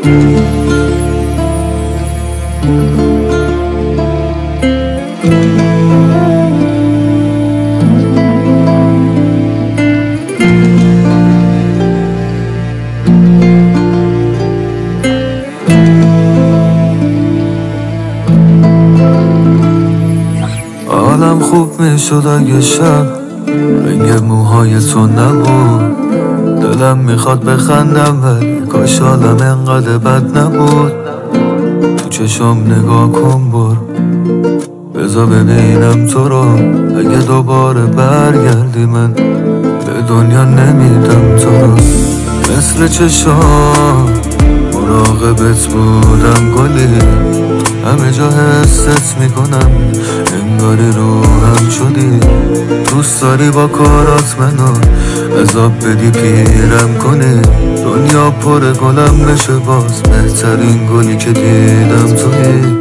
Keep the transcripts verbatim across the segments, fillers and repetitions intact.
حالم خوب میشد اگه شب رنگ موهای تو نبود. دلم میخواد بخندم ولی کاش حالم انقدر بد نبود. تو چشم نگاه کن برو بذار ببینم تو رو. اگه دوباره برگردی من به دنیا نمیدم تو رو. مثل چشم مراقبت بودم گلی، همه جا حست میکنم انگاری روحم شدی. دوست داری با کارات منو عذاب بدی پیرم کنی. دنیا پر گلم بشه باز بهترین گلی که دیدم تویی.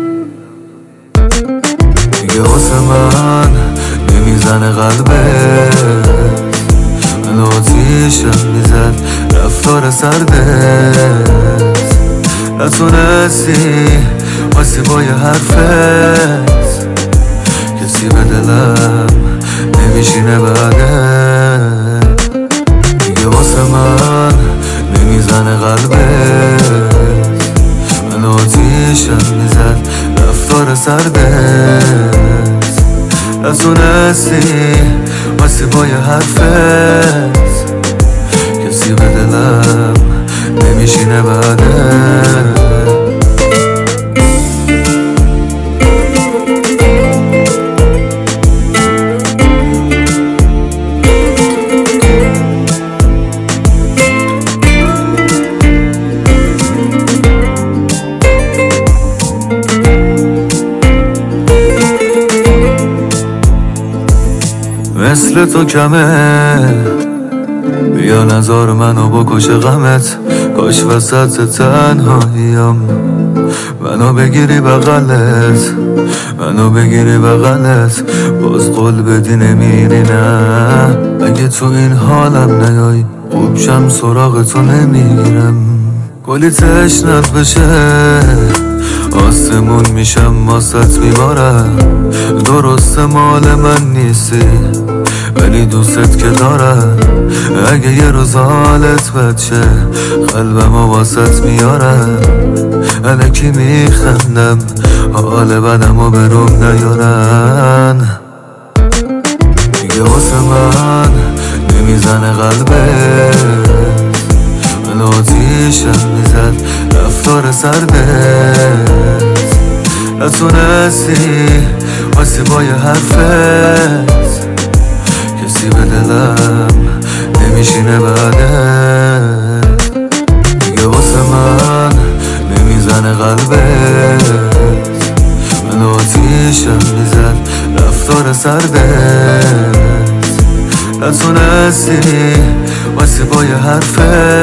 دیگه واسه من نمیزنه قلبت، من آتیشم میزد رفتار سردت. نتونستی واسی با یه حرفت، کسی به دلم نمیشینه بعدت. دیگه واسه من نمیزنه قلبت، من آتیشم میزد رفتار سردت. نتونستی واسی با یه حرفت، کسی به دلم نمیشینه بعدت. مثل تو کمه بیا نزار منو بکش غمت. کاش وسط تنهاییم منو بگیری بغلت، منو بگیری بغلت. باز قول بدی نمیری نه. اگه تو این حالم نیای خوب شم سراغ تو نمیگیرم. کلی تشنت بشه آسمون میشم واسط میبارم. درسته مال من نیستی ولی دوست که دارم. اگه یه روز حالت بد شه قلبمو واسط میارم. الکی میخندم حال بدمو بروم نیارن. دیگه واسه من نمیزنه قلبت، من آتیشم میزد رفتار سردت. نتونستی واسی با یه حرفت، کسی به دلم نمیشینه بعدت. دیگه واسه من نمیزنه قلبت، من آتیشم میزد رفتار سردت. نتونستی واسی با یه حرفت،